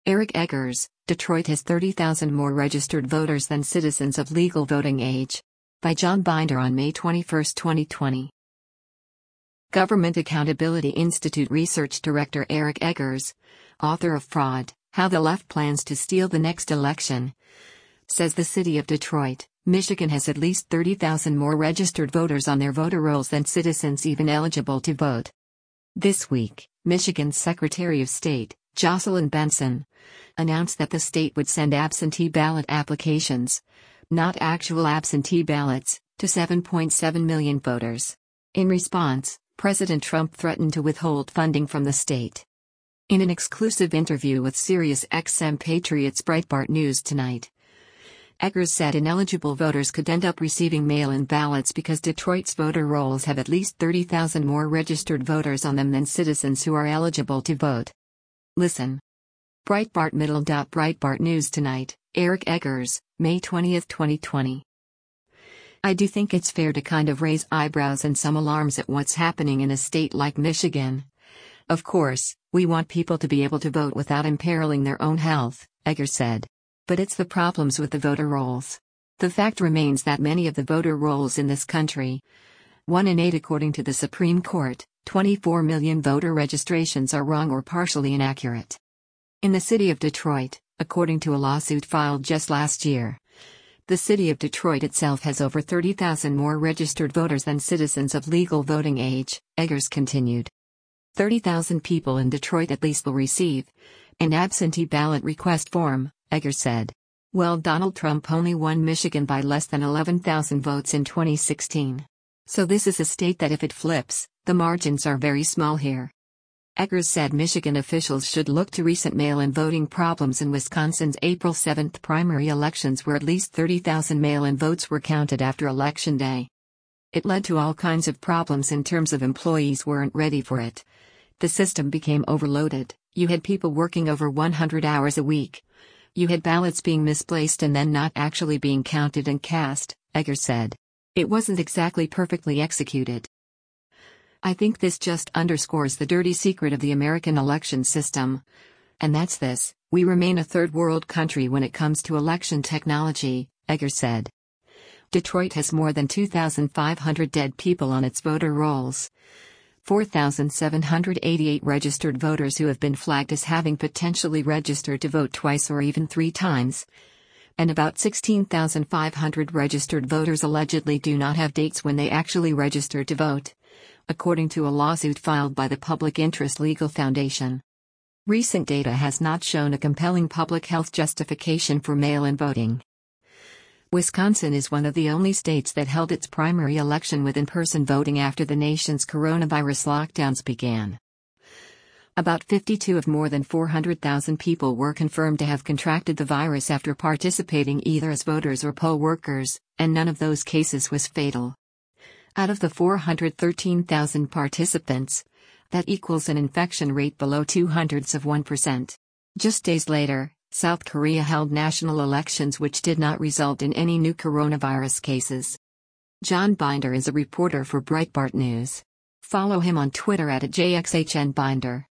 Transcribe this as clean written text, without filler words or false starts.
Eric Eggers, Detroit has 30,000 more registered voters than citizens of legal voting age. By John Binder on May 21, 2020. Government Accountability Institute Research Director Eric Eggers, author of Fraud: How the Left Plans to Steal the Next Election, says the city of Detroit, Michigan has at least 30,000 more registered voters on their voter rolls than citizens even eligible to vote. This week, Michigan's Secretary of State, Jocelyn Benson, announced that the state would send absentee ballot applications, not actual absentee ballots, to 7.7 million voters. In response, President Trump threatened to withhold funding from the state. In an exclusive interview with SiriusXM Patriots Breitbart News Tonight, Eggers said ineligible voters could end up receiving mail-in ballots because Detroit's voter rolls have at least 30,000 more registered voters on them than citizens who are eligible to vote. Listen. Breitbart Middle. Breitbart News Tonight, Eric Eggers, May 20, 2020. I do think it's fair to kind of raise eyebrows and some alarms at what's happening in a state like Michigan. Of course, we want people to be able to vote without imperiling their own health, Eggers said. But it's the problems with the voter rolls. The fact remains that many of the voter rolls in this country, 1 in 8 according to the Supreme Court, 24 million voter registrations are wrong or partially inaccurate. In the city of Detroit, according to a lawsuit filed just last year, the city of Detroit itself has over 30,000 more registered voters than citizens of legal voting age, Eggers continued. 30,000 people in Detroit at least will receive an absentee ballot request form, Eggers said. Well, Donald Trump only won Michigan by less than 11,000 votes in 2016. So this is a state that if it flips, the margins are very small here. Eggers said Michigan officials should look to recent mail-in voting problems in Wisconsin's April 7 primary elections where at least 30,000 mail-in votes were counted after Election Day. It led to all kinds of problems in terms of employees weren't ready for it. The system became overloaded, you had people working over 100 hours a week. You had ballots being misplaced and then not actually being counted and cast, Eggers said. It wasn't exactly perfectly executed. I think this just underscores the dirty secret of the American election system. And that's this: we remain a third world country when it comes to election technology, Eggers said. Detroit has more than 2,500 dead people on its voter rolls. 4,788 registered voters who have been flagged as having potentially registered to vote twice or even 3 times. And about 16,500 registered voters allegedly do not have dates when they actually registered to vote, according to a lawsuit filed by the Public Interest Legal Foundation. Recent data has not shown a compelling public health justification for mail-in voting. Wisconsin is one of the only states that held its primary election with in-person voting after the nation's coronavirus lockdowns began. About 52 of more than 400,000 people were confirmed to have contracted the virus after participating either as voters or poll workers, and none of those cases was fatal. Out of the 413,000 participants, that equals an infection rate below 0.02%. Just days later, South Korea held national elections which did not result in any new coronavirus cases. John Binder is a reporter for Breitbart News. Follow him on Twitter @JXHNBinder.